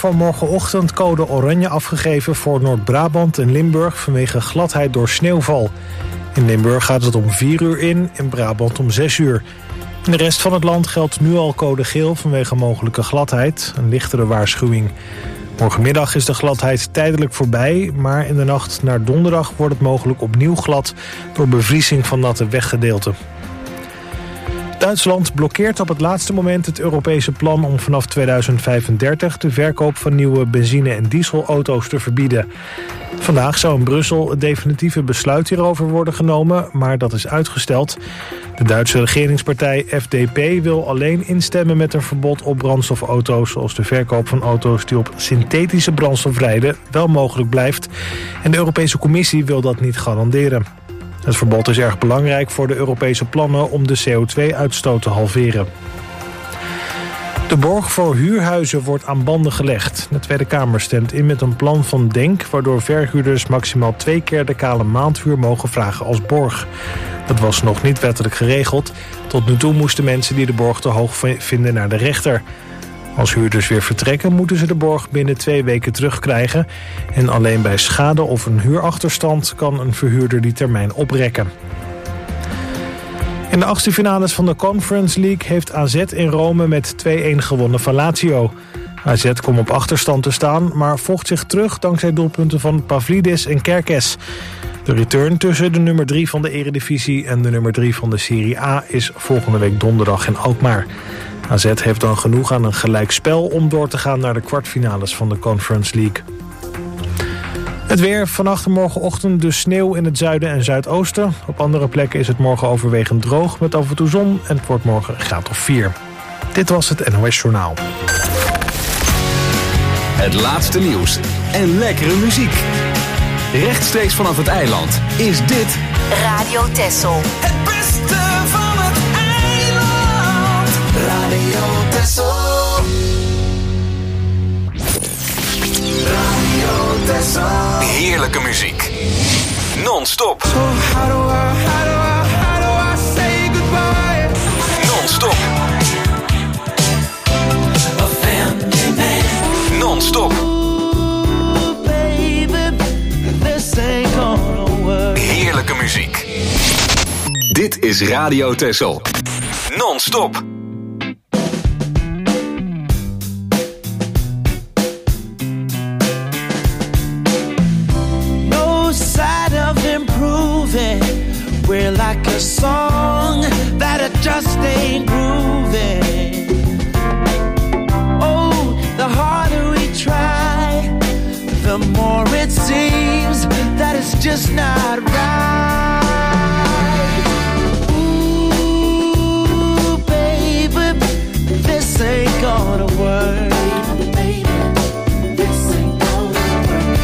voor morgenochtend code oranje afgegeven voor Noord-Brabant en Limburg vanwege gladheid door sneeuwval. In Limburg gaat het om 4 uur in Brabant om 6 uur. In de rest van het land geldt nu al code geel vanwege mogelijke gladheid, een lichtere waarschuwing. Morgenmiddag is de gladheid tijdelijk voorbij, maar in de nacht naar donderdag wordt het mogelijk opnieuw glad door bevriezing van natte weggedeelten. Duitsland blokkeert op het laatste moment het Europese plan om vanaf 2035 de verkoop van nieuwe benzine- en dieselauto's te verbieden. Vandaag zou in Brussel het definitieve besluit hierover worden genomen, maar dat is uitgesteld. De Duitse regeringspartij FDP wil alleen instemmen met een verbod op brandstofauto's, zoals de verkoop van auto's die op synthetische brandstof rijden wel mogelijk blijft. En de Europese Commissie wil dat niet garanderen. Het verbod is erg belangrijk voor de Europese plannen om de CO2-uitstoot te halveren. De borg voor huurhuizen wordt aan banden gelegd. De Tweede Kamer stemt in met een plan van DENK, waardoor verhuurders maximaal 2 keer de kale maandhuur mogen vragen als borg. Dat was nog niet wettelijk geregeld. Tot nu toe moesten mensen die de borg te hoog vinden naar de rechter. Als huurders weer vertrekken moeten ze de borg binnen 2 weken terugkrijgen. En alleen bij schade of een huurachterstand kan een verhuurder die termijn oprekken. In de 8e finales van de Conference League heeft AZ in Rome met 2-1 gewonnen van Lazio. AZ kwam op achterstand te staan, maar vocht zich terug dankzij doelpunten van Pavlidis en Kerkes. De return tussen de nummer 3 van de Eredivisie en de nummer 3 van de Serie A is volgende week donderdag in Alkmaar. AZ heeft dan genoeg aan een gelijkspel om door te gaan naar de kwartfinales van de Conference League. Het weer, vannacht en morgenochtend dus sneeuw in het zuiden en zuidoosten. Op andere plekken is het morgen overwegend droog met af en toe zon en het wordt morgen een graad of 4. Dit was het NOS Journaal. Het laatste nieuws en lekkere muziek. Rechtstreeks vanaf het eiland is dit Radio Texel. Het beste van het eiland. Radio Texel. Radio Texel. heerlijke muziek. Non-stop. So how do I say goodbye? Non-stop. A family man. Non-stop. Heerlijke muziek. Dit is Radio Texel. Non-stop. No sign of improving. We're like a song that it just ain't grooving. Oh, the harder we try, the more it seems that it's just not right. Ooh, baby, this ain't gonna work. Baby, this ain't gonna work.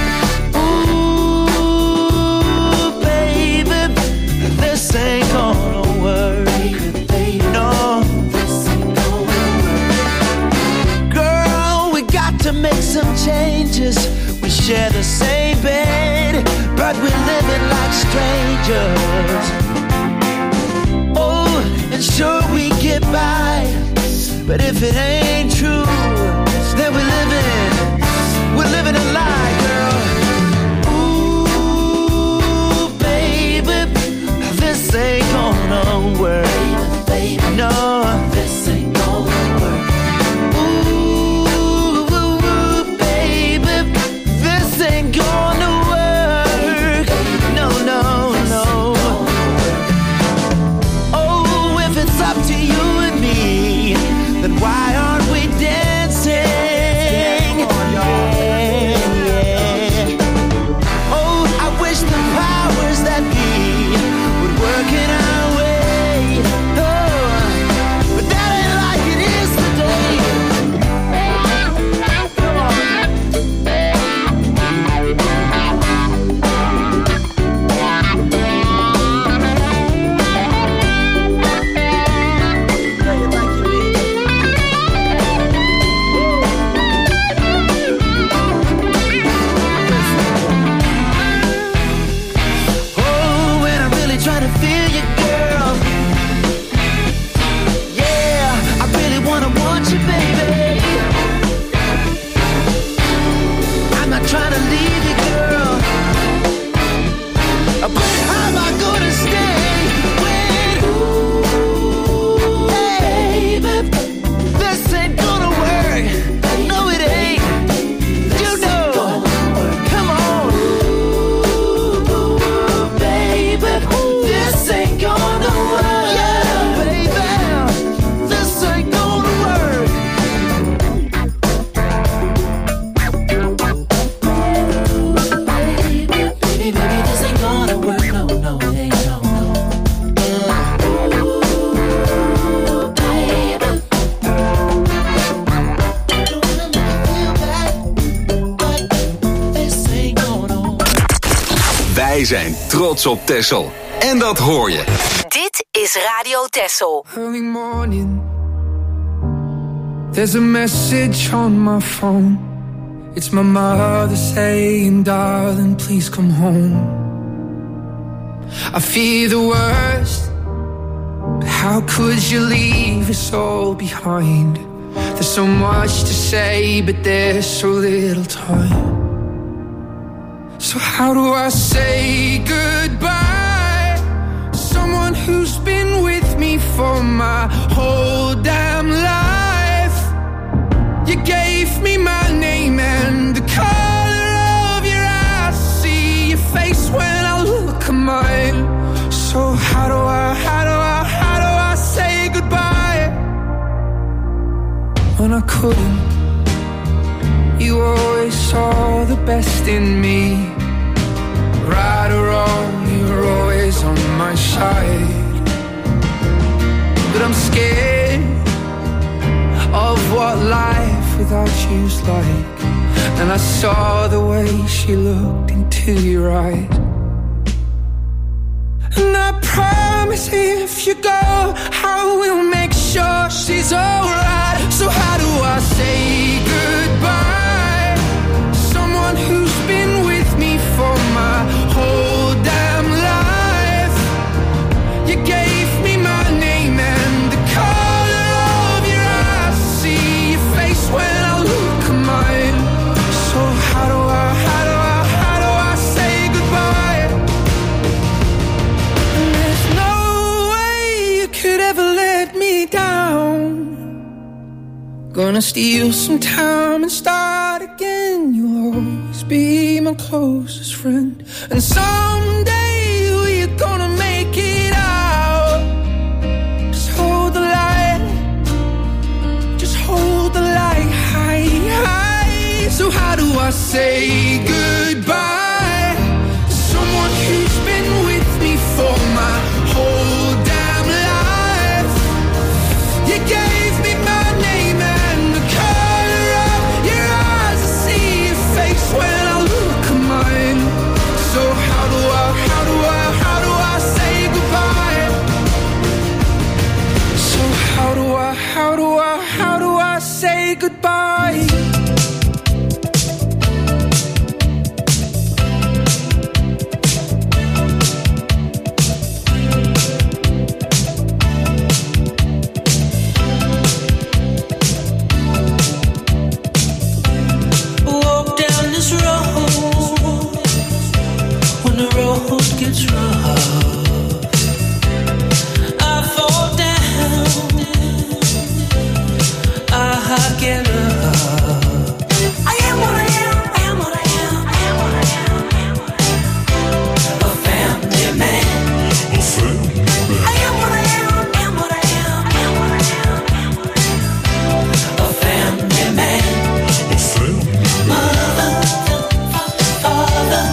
Ooh, baby, this ain't gonna work. No, this ain't gonna work. Girl, we got to make some changes. We share the same bed, but we're living like strangers. Oh, and sure we get by, but if it ain't true, then we're living a lie, girl. Ooh, baby, this ain't gonna work. Baby, no, this ain't gonna work. Ain't gonna work. No, no, no. Oh, if it's up to you and me, then why aren't we dancing Wij zijn trots op Texel. En dat hoor je. Dit is Radio Texel. Early morning, there's a message on my phone. It's my mother saying, darling, please come home. I fear the worst, but how could you leave us all behind? There's so much to say, but there's so little time. So how do I say goodbye to someone who's been with me for my whole damn life? You gave me my name and the color of your eyes. See your face when I look at mine. So how do I say goodbye when I couldn't? You always saw the best in me. Right or wrong, you're always on my side. But I'm scared of what life without you's like. And I saw the way she looked into your eyes. And I promise if you go, I will make sure she's alright. So how do I say goodbye to someone who's been with me for my whole damn life? You gave me my name and the color of your eyes. See your face when I look at mine. So how do I say goodbye? And there's no way you could ever let me down. Gonna steal some time and start again. You'll always be my closest friend. And someday we're gonna make it out. Just hold the light. Just hold the light high, high. So how do I say goodbye to someone who's been with me for my whole damn life? You gave me my name and the color of your eyes. I see your face when I look at mine. So how do I say goodbye? So how do I say goodbye? Gets rough, I fall down, I get up. I am what I am, I am what I am, I am what I am, I am what I am. A family man, a family man. I am what I am, I am what I am, I am what I am, I am what I am. A family man, a family man. Mother, father.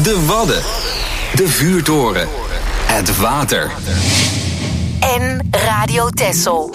De Wadden. De vuurtoren. Het water. En Radio Texel.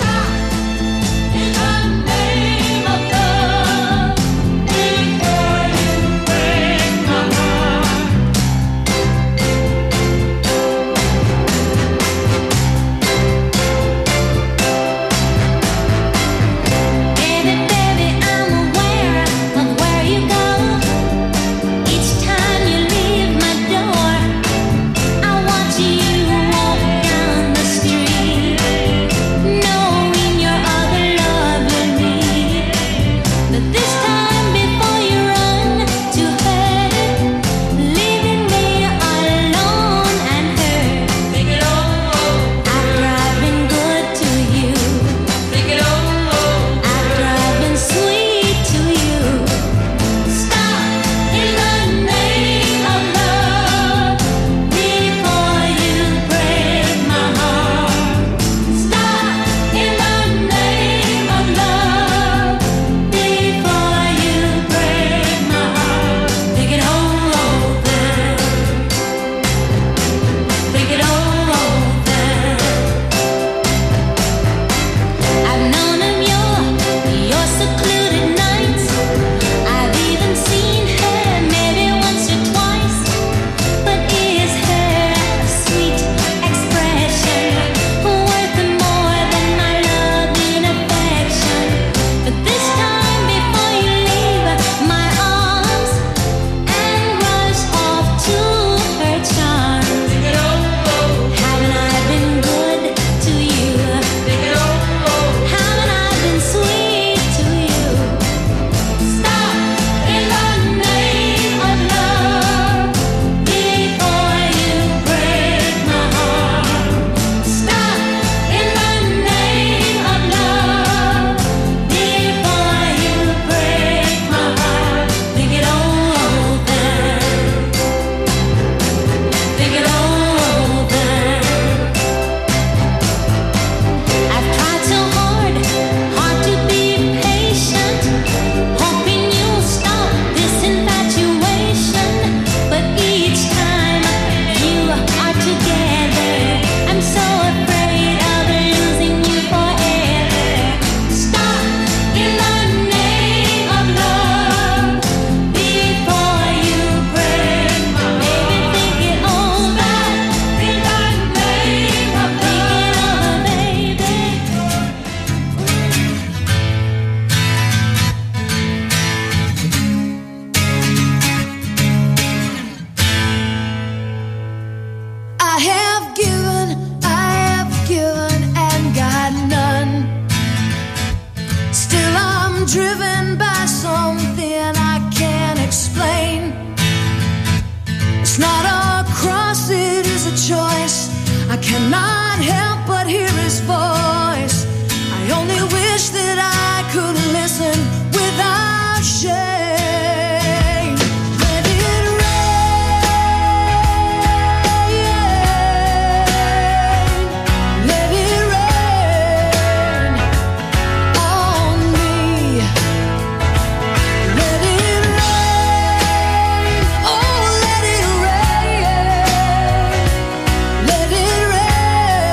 Let it rain.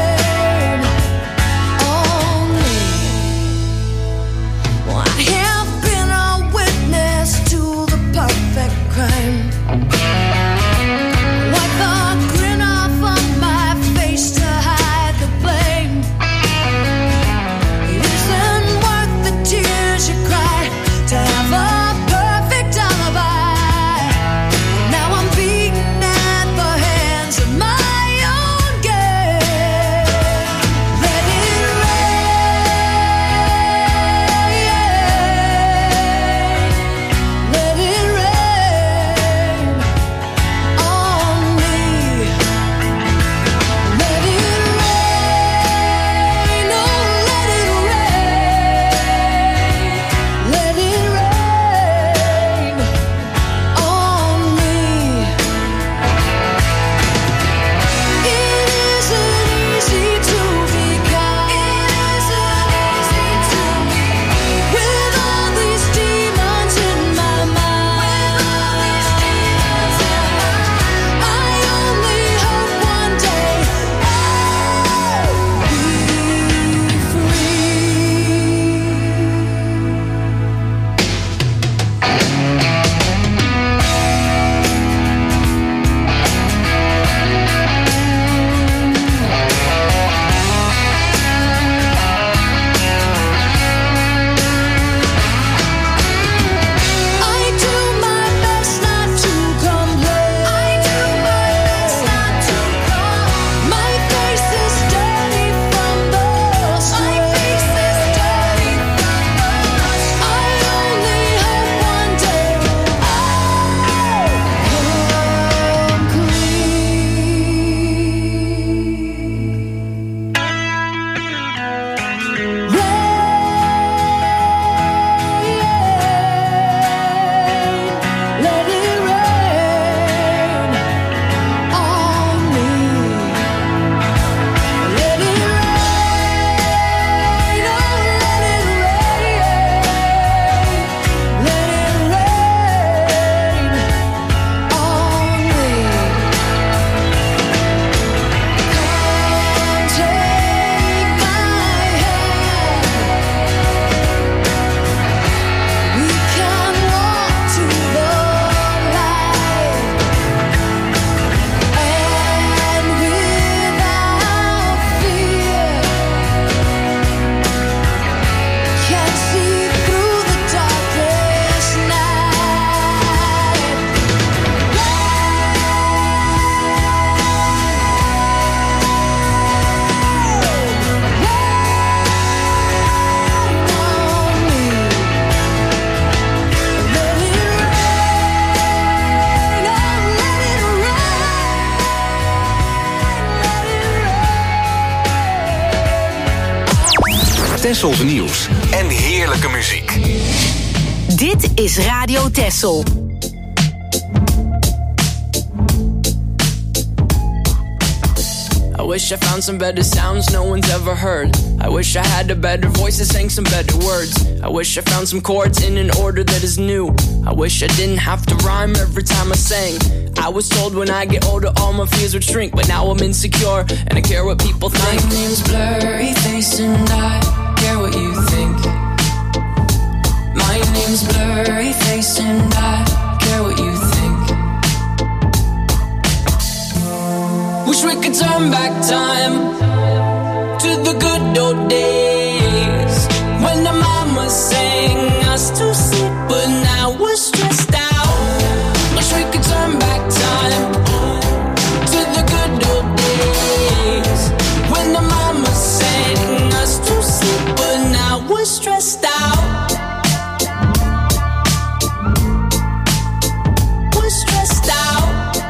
Tessels nieuws en heerlijke muziek. Dit is Radio Tessel. I wish I found some better sounds no one's ever heard. I wish I had a better voice that sang some better words. I wish I found some chords in an order that is new. I wish I didn't have to rhyme every time I sang. I was told when I get older all my fears would shrink, but now I'm insecure and I care what people think. My name's Blurry Face and I care what you think. My name's Blurry Face and I care what you think. Wish we could turn back time to the good old days when the mama sang us to sleep, but now we're stressed out. Wish we could turn back time to the good old days when the mama sang us to sleep, but now we're stressed out. We're stressed out.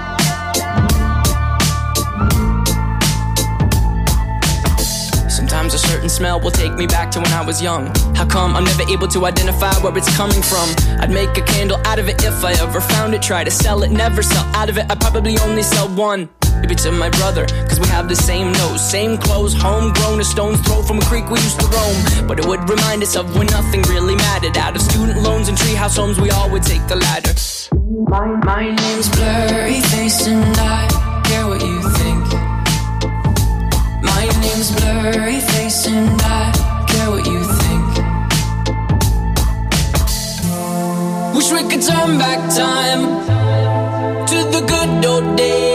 Sometimes a certain smell will take me back to when I was young. How come I'm never able to identify where it's coming from? I'd make a candle out of it if I ever found it. Try to sell it, never sell out of it. I'd probably only sell one. Maybe to my brother, cause we have the same nose, same clothes, homegrown, a stone's throw from a creek we used to roam. But it would remind us of when nothing really mattered. Out of student loans and treehouse homes, we all would take the ladder. My name's Blurry Face and I care what you think. My name's Blurry Face and I care what you think. Wish we could turn back time to the good old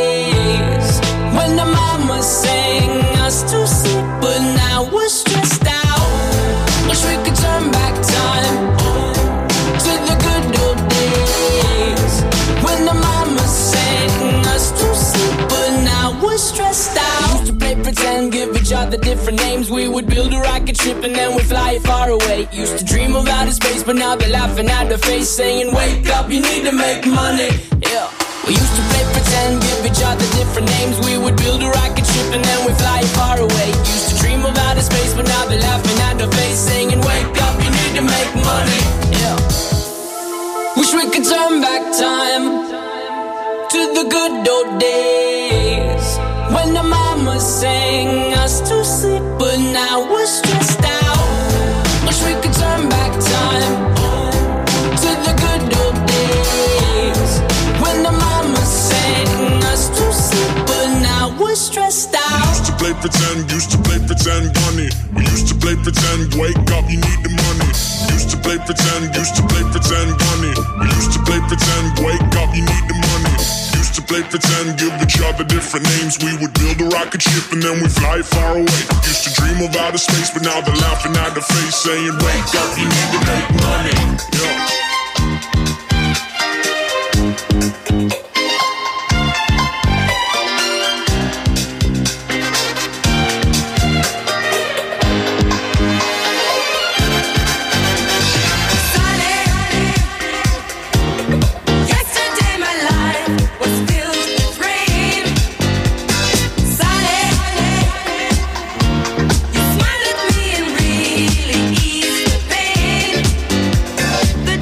days when the mama sang us to sleep, but now we're stressed out. Wish we could turn back time to the good old days when the mama sang us to sleep, but now we're stressed out. Used to play pretend, give each other different names. We would build a rocket ship and then we'd fly far away. Used to dream of outer space, but now they're laughing at the face, saying, wake up, you need to make money. Yeah. We used to play pretend, give each other different names. We would build a rocket ship and then we'd fly far away. Used to dream of outer space, but now they're laughing at the face, saying, wake up, you need to make money. Yeah. Wish we could turn back time to the good old days when the mama sang us to sleep, but now we're stressed out. Wish we could turn back time to the good old days when the mama sang us to sleep, but now we're stressed out. Used to play pretend, bunny. We used to play pretend, wake up, you need the money. Used to play pretend, bunny. We used to play pretend, wake up, you need the money. Used to play pretend, give each other different names. We would build a rocket ship and then we fly far away. Used to dream of outer space, but now they're laughing at the face, saying, wake up, you need to make money. Yeah. The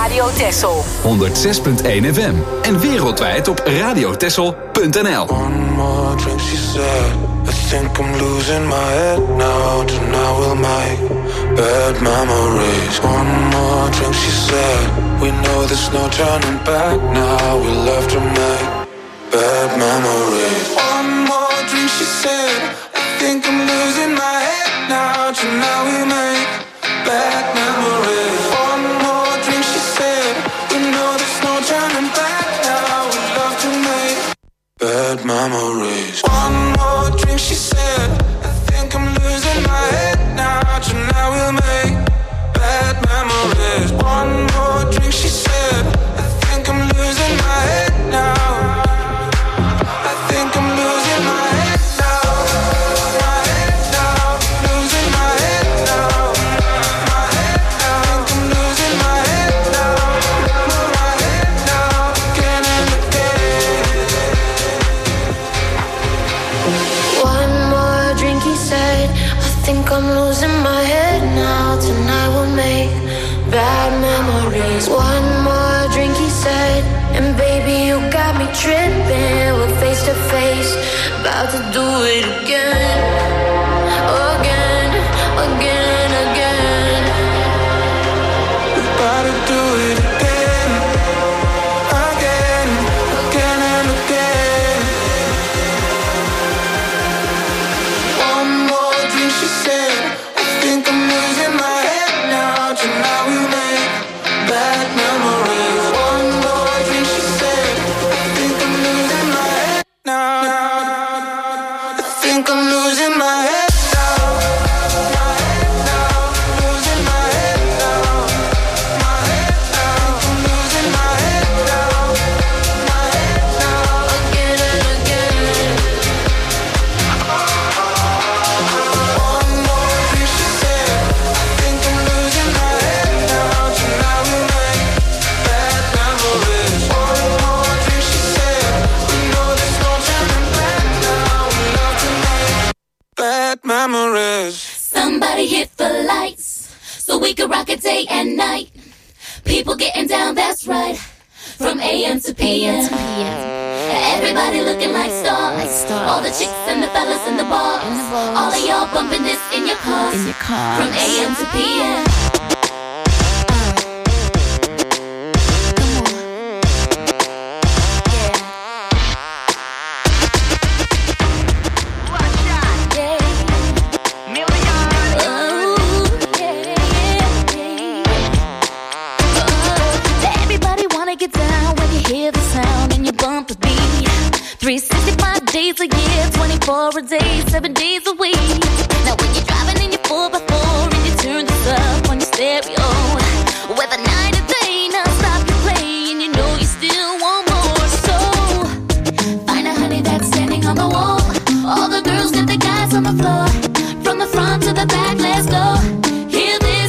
Radio Texel. 106.1 FM. En wereldwijd op radiotexel.nl. One more drink, she said. I think I'm losing my head now. Tonight we'll make bad memories. One more drink, she said. We know there's no turning back now. We love to make bad memories. One more drink, she said. I think I'm losing my head now. Tonight we make bad memories. One more drink, she said. We know there's no turning back now. We love to make bad memories. One more drink, she said. I think I'm losing my head now. Tonight we'll make bad memories. One more drink, she said. I think I'm losing my head now. I think I'm losing my head now. My head now. Losing my head now. My head now. I think I'm losing my head now. My head now. Again and again. One more drink, he said. I think I'm losing my head now. Tonight we'll make bad memories. One more drink, he said. And baby, you got me tripping. We're face to face, about to do it again. Again, again, again. We're about to do it again. Again, again and again. One more drink, she said. I think I'm losing my head now. Tonight we make bad memories. One more drink, she said. I think I'm losing my head now. I think I'm losing my head now. My head now. Losing my head now. My head now. I'm losing my head now. My head now. Again and again. One more drink, she said. I think I'm losing my head now. Tonight we make bad memories. One more drink, she said. We know there's no turning back now. We love to make bad memories. Somebody hit the lights so we can rock it day and night. People getting down, that's right. From AM to PM. Everybody looking like stars. All the chicks and the fellas in the bars. All of y'all bumping this in your cars. From AM to PM. Everybody wanna get down when you hear the sound and you bump the beat. 365 days a year, 24 a day, 7 days a week. Now when you're driving in your 4x4 and you turn this up on your stereo, whether night or day, now stop your play and you know you still want more. So find a honey that's standing on the wall. All the girls get the guys on the floor. From the front to the back, let's go. Hear this.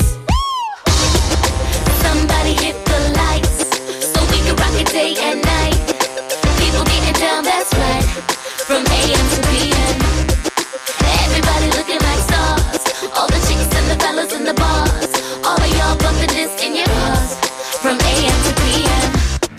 Somebody hit the lights so we can rock it day and night. People getting down, that's right. From AM to PM. Everybody looking like stars. All the chicks and the fellas in the bars. All of y'all bumping this in your cars. From AM to PM.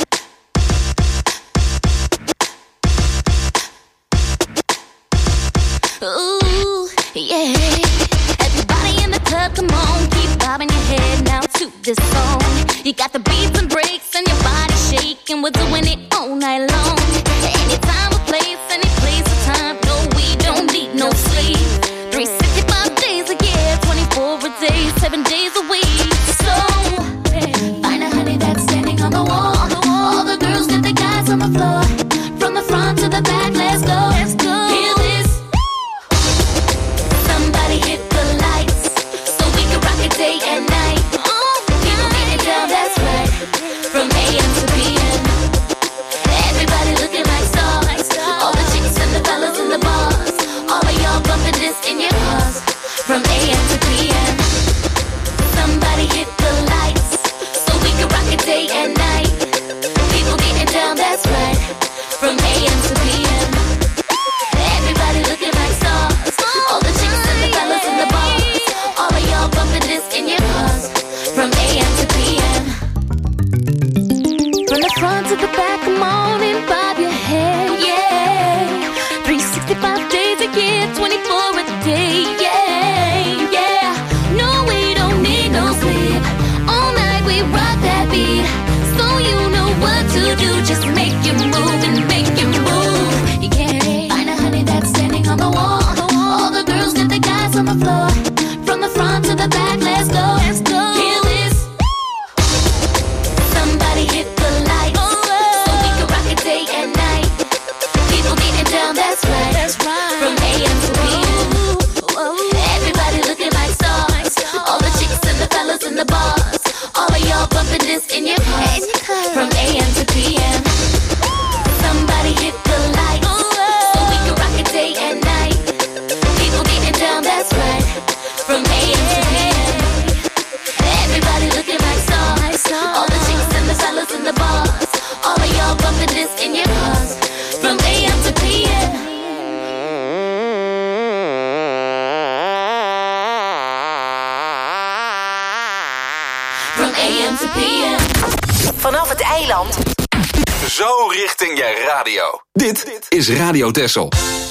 Ooh, yeah. Everybody in the club, come on, keep bobbing your head now to this song. You got the beats and breaks and your body shaking. We're doing it all night long. Anytime, a place, any place, a time. No, we don't need no sleep. 365 days a year, 24 a day, 7 days a week. So find a honey that's standing on the wall. All the girls get the guys on the floor. From the front to the back, let's go. Hear this. Somebody hit the lights so we can rock it day and night. People getting down, that's right. From AM to PM. Everybody looking like stars. All the chicks and the fellas in the bars. All of y'all bumping this in your cars. From AM to PM. Somebody hit the lights so we can rock it day and night. People getting down, that's right. From AM to PM. Everybody looking like stars. All the chicks and the fellas in the bars. All of y'all bumping this in your cars. From AM to PM. vanaf het eiland. Zo richting je radio. Dit is Radio Texel.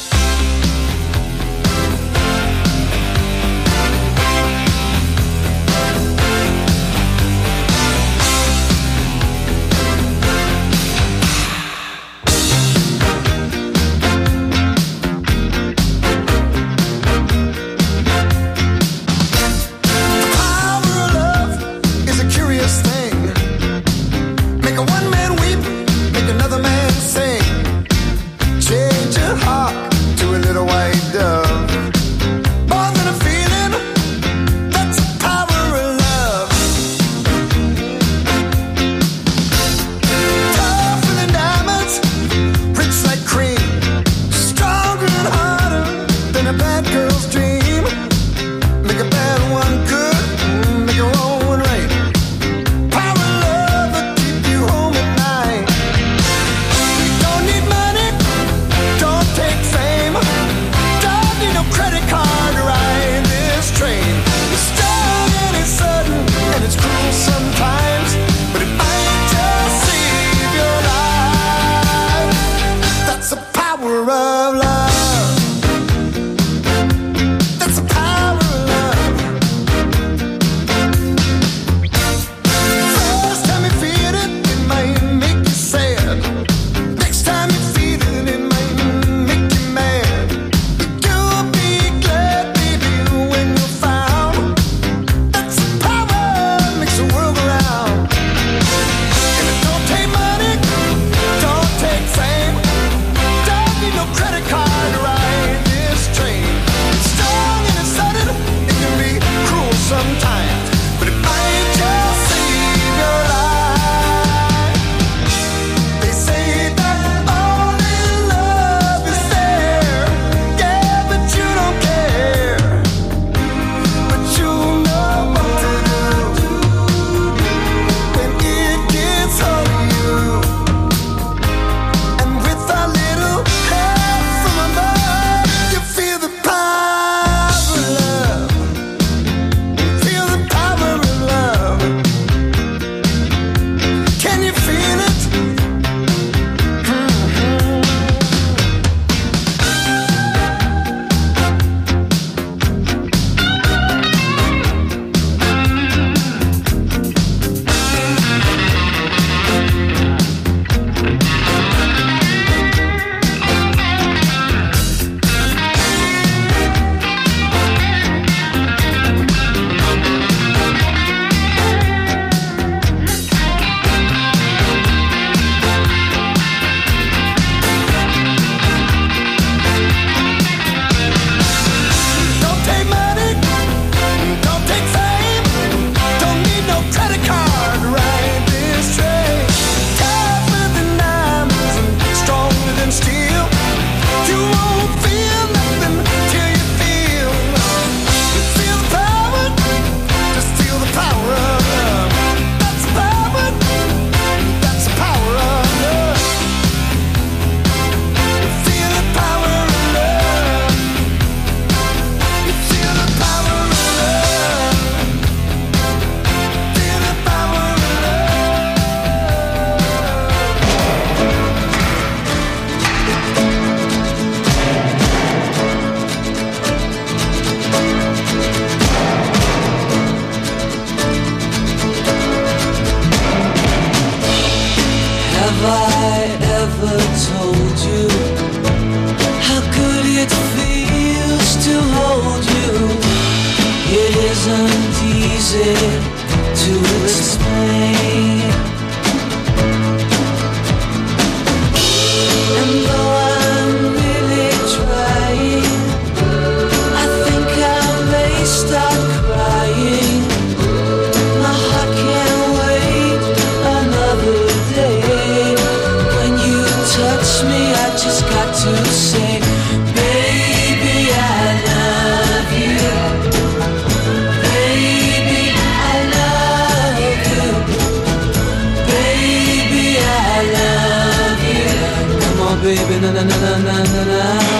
baby, na na na na na na na.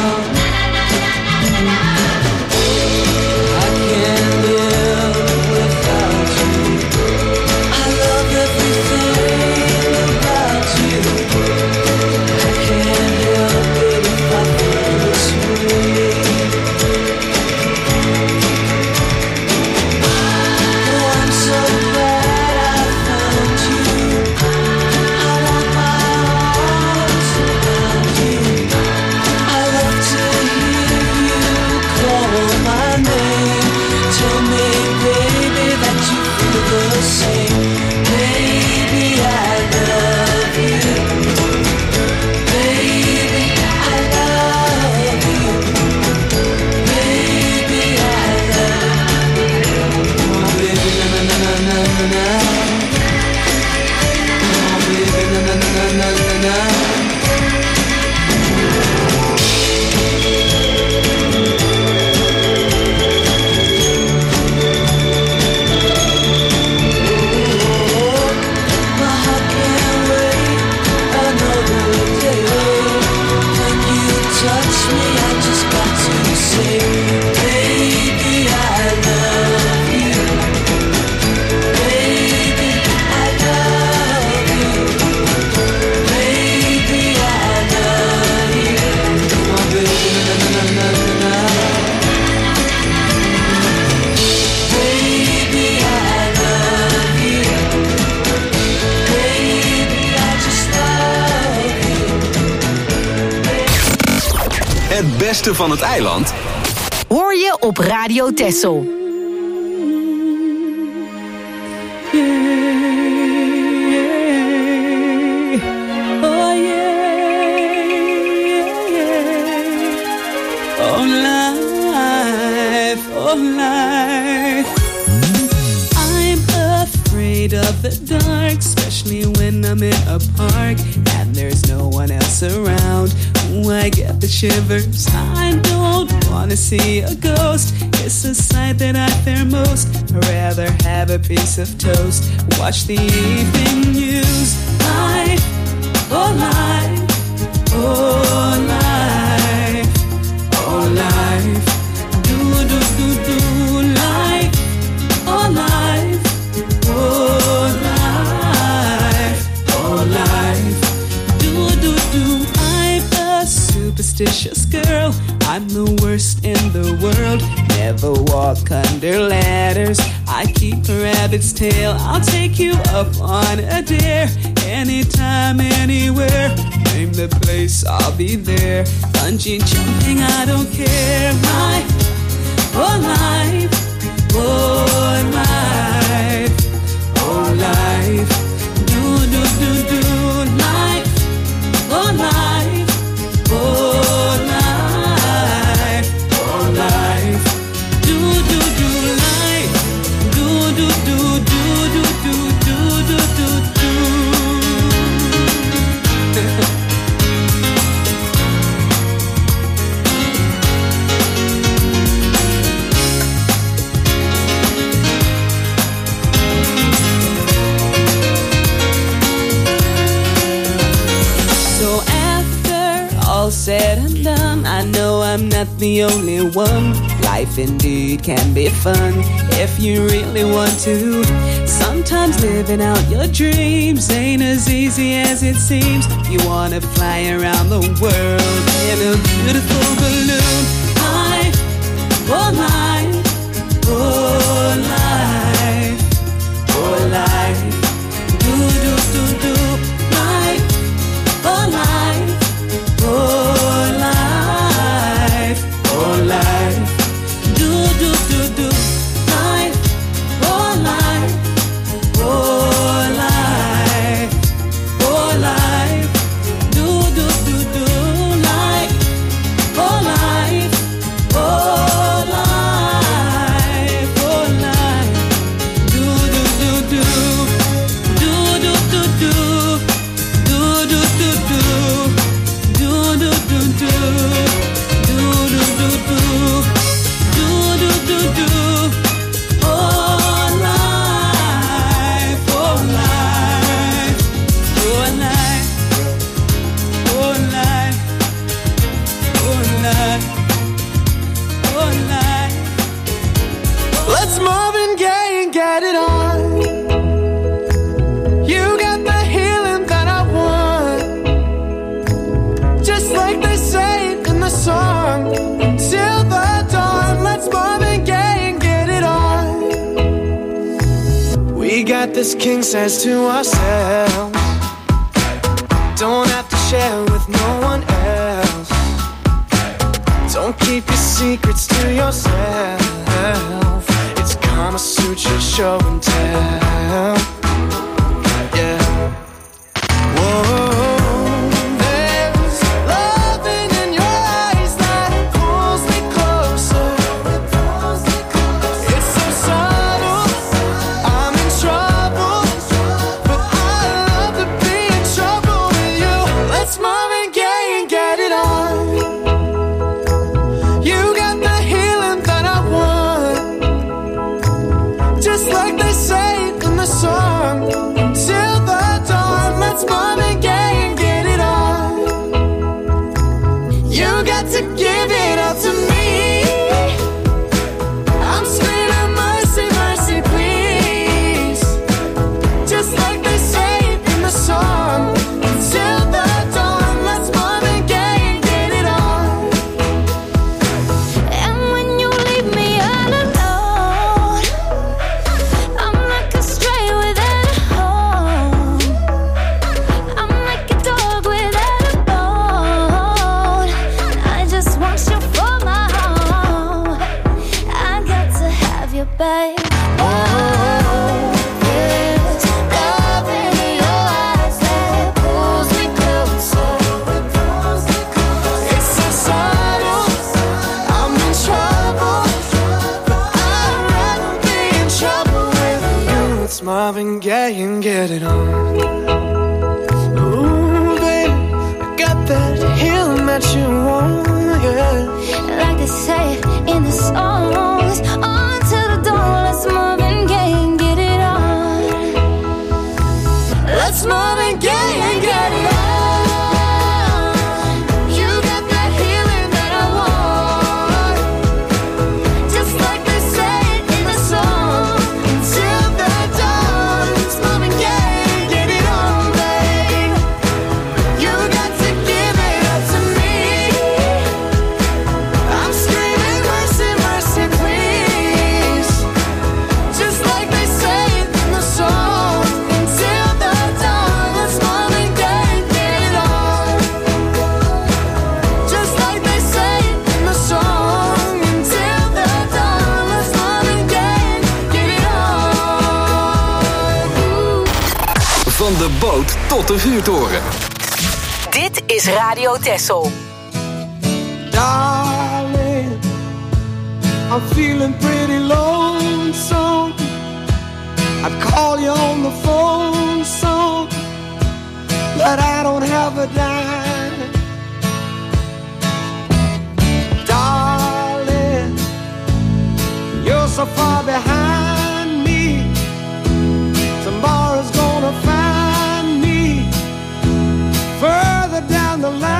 I can't live without you. I love everything Het beste van het eiland hoor je op Radio Texel. Of the dark, especially when I'm in a park and there's no one else around. Ooh, I get the shivers. I don't wanna see a ghost. It's a sight that I fear most. I'd rather have a piece of toast. Watch the evening news. Life, oh life, oh life, oh life. Do do do do life, oh life. Oh life, oh life, do, I'm a superstitious girl. I'm the worst in the world. Never walk under ladders. I keep a rabbit's tail. I'll take you up on a dare. Anytime, anywhere. Name the place, I'll be there. Bungee jumping, I don't care. Life, oh life, oh life. Oh life, do do do do life, oh life, oh life, oh life, do do do life, do do do do do do do do do. All said and done, I know I'm not the only one. Life indeed can be fun if you really want to. Sometimes living out your dreams ain't as easy as it seems. You wanna fly around the world in a beautiful balloon. Life, oh life, oh life, oh life. Do do do do life, oh life. Oh life, oh life, do do do do life, oh life, oh life, oh life, do do do do life, oh life, oh life, oh life, do do do do, do do do do, do do do do. Do do do do, do do do do, do do do do. Oh life, oh life, oh life, oh life, oh life, oh life. Let's Marvin Gaye and get it on. You got the healing that I want. Just like they say in the song, till the dawn, let's Marvin Gaye and get it on. We got this king size to ourselves. Don't have to share with no one else. Don't keep your secrets to yourself. It's Kama Sutra show and tell. Yeah. Whoa. get it on. Ooh, baby, I got that healing that you want, yeah. Like they say in the songs, on to the dawn, let's Marvin Gaye and get it on. Let's Marvin Gaye and get it on. Van de boot tot de vuurtoren. Dit is Radio Texel. Darling, I'm feeling pretty lonesome. I'd call you on the phone some, but I don't have a dime. Darling, you're so far behind me. Tomorrow's gonna find me further down the line.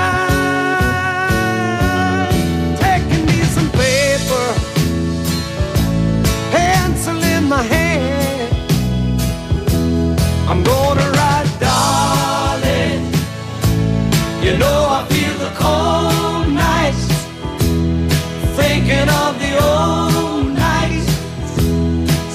Taking me some paper, pencil in my hand. I'm gonna write, darling, you know I feel the cold nights, thinking of the old nights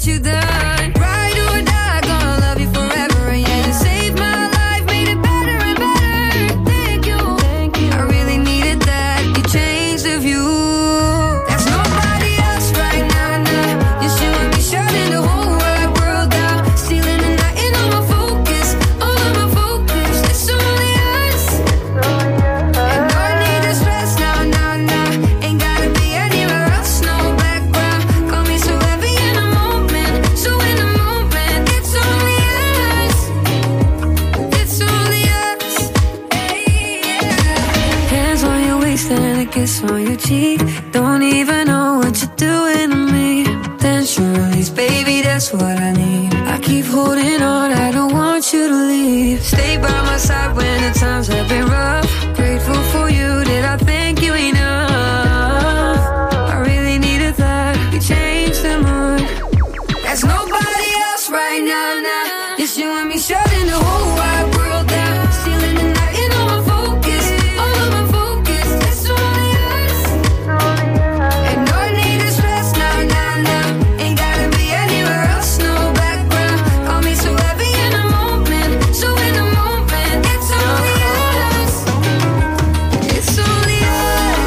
what you done. Ride or die, gonna love you forever. And yeah, you saved my life, made it better and better. Thank you, I really needed that. You changed the view. There's nobody else right now, nah. Just you and me shutting the whole wide world down. Stealing the night and all my focus, all of my focus. It's only us. And no need to stress now, nah, nah. Ain't gotta be anywhere else, no background. Call me so heavy in a moment, so in a moment. It's only us. It's only us. Hey, yeah. Hands on your waist and a kiss on your cheek. Don't even know what you're doing to me. Tension release, baby, that's what I need. I keep holding on, I don't want you to leave. Stay by my side when the times have been rough. Grateful for you, did I thank you enough? I really needed that, you changed the mood. There's nobody else right now, nah. Just you and me shutting the whole wide world down. Stealing the night and all my focus, all of my focus. It's only us. And no need to stress now, nah, nah. Ain't gotta be anywhere else, no background. Call me so heavy in a moment, so in a moment. It's only us. It's only us.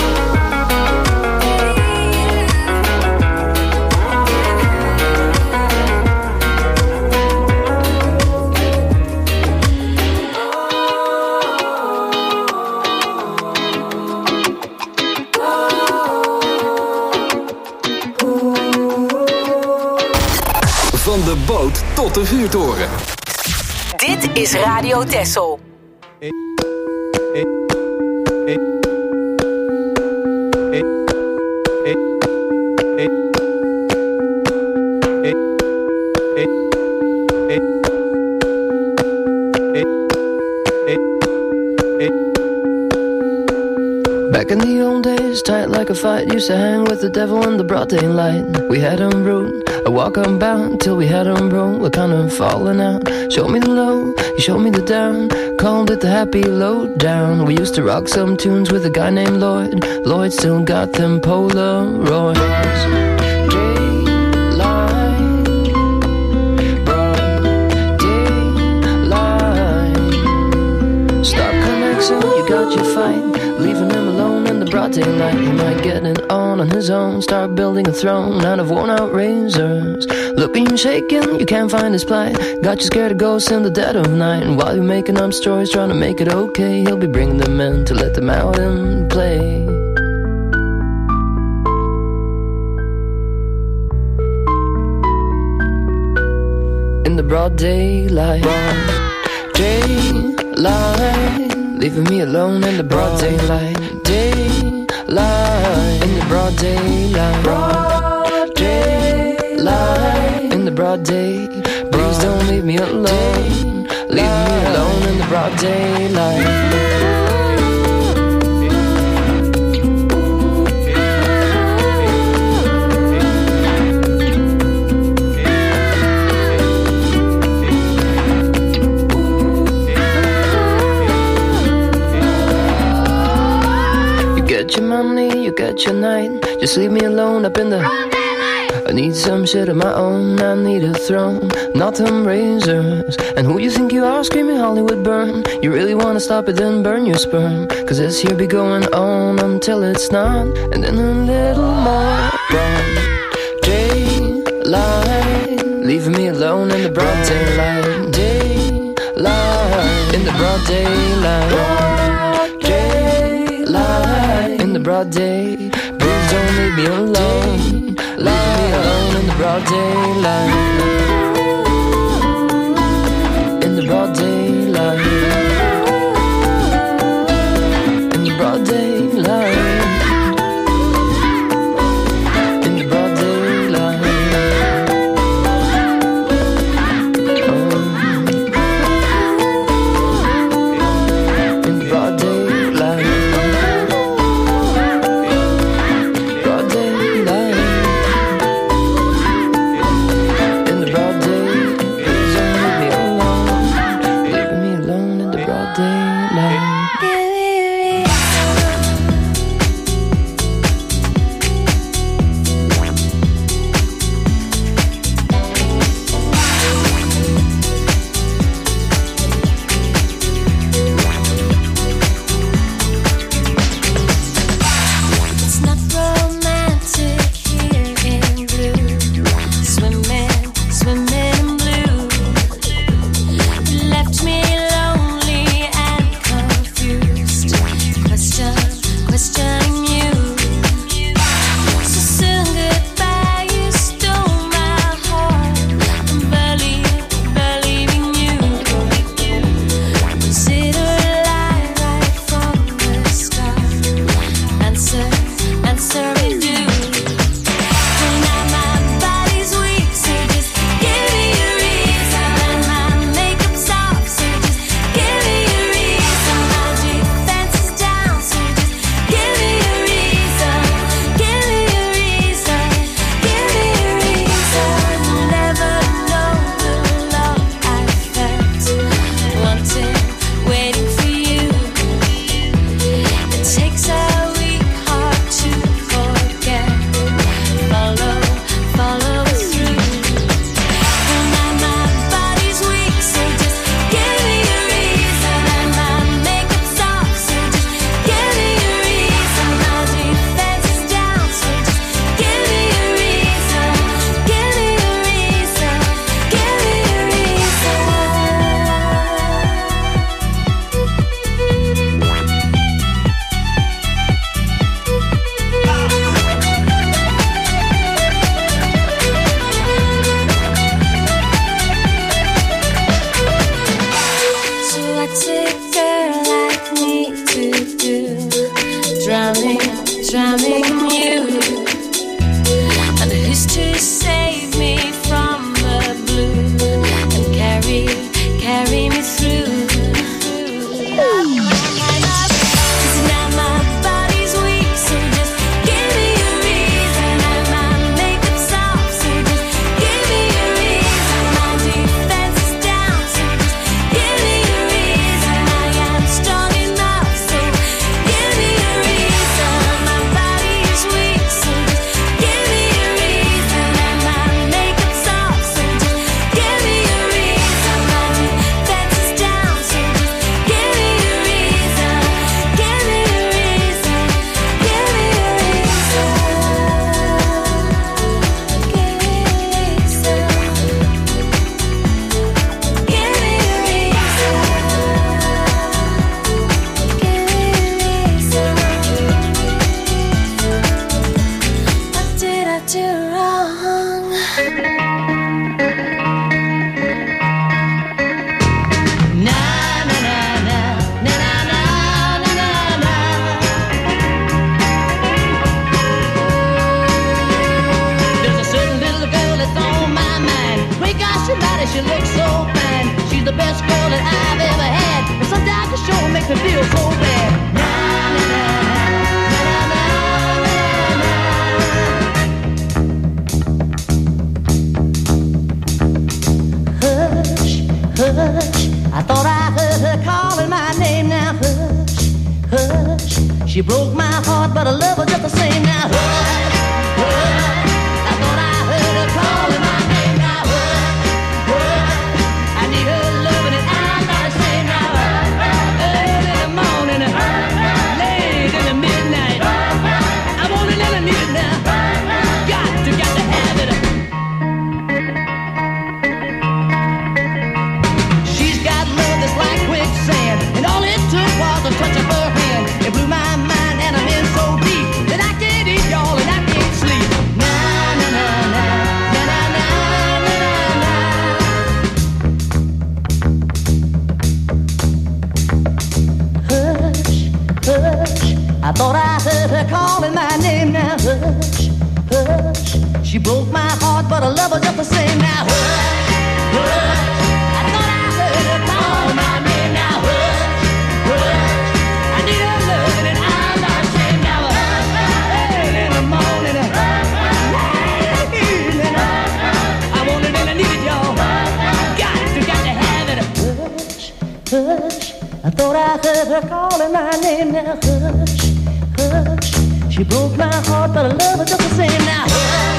Van de boot tot de vuurtoren. Dit is Radio Texel. Back in the old days, tight like a fight, used to hang with the devil in the broad daylight. We had him rude, I walk unbound till we had him broke. We're kind of falling out. Showed me the low, he showed me the down. Called it the happy low down. We used to rock some tunes with a guy named Lloyd. Lloyd still got them Polaroids. You got your fight, leaving him alone in the broad daylight. He might get it on his own, start building a throne out of worn out razors. Looking shaken, you can't find his plight. Got you scared of ghosts in the dead of night. And while you're making up stories, trying to make it okay, he'll be bringing them in to let them out and play. In the broad daylight, leaving me alone in the broad daylight. Daylight, in the broad daylight. Daylight, in the broad day. Please don't leave me alone. Leave me alone in the broad daylight. Get your money, you get your night. Just leave me alone up in the I need some shit of my own. I need a throne, not them razors. And who you think you are, screaming Hollywood burn? You really wanna stop it, then burn your sperm. Cause this here be going on until it's not. And then a little more broad daylight, leaving me alone in the broad daylight. Daylight, in the broad daylight. Daylight, in the broad day. Please don't leave me alone. Leave me alone in the broad daylight. In the broad daylight. In the broad daylight. In the broad daylight. In the broad daylight. Broad daylight. In the broad day. Please don't leave me alone. Leaving me alone in I make them you. And history saved me from the blue and carry me through. She looks so fine. She's the best girl that I've ever had. And sometimes the show makes me feel so bad. Hush, hush, I thought I heard her calling my name. Now hush, hush, she broke my heart, but I love her just the same. Now hush, hush, I thought I heard her calling my name. Now I thought I heard her calling my name. Now hush, hush, she broke my heart, but I love her just the same. Now hush, hush, I thought I heard her calling my name. Now hush, hush, I need her loving and I'm not ashamed. Now hush, early in the morning, late evening, I want it and I need it, y'all. Got to have it. Hush, hush, I thought I heard her calling my name. Now hush, hush, she broke my heart, but I love her just the same. Now hush.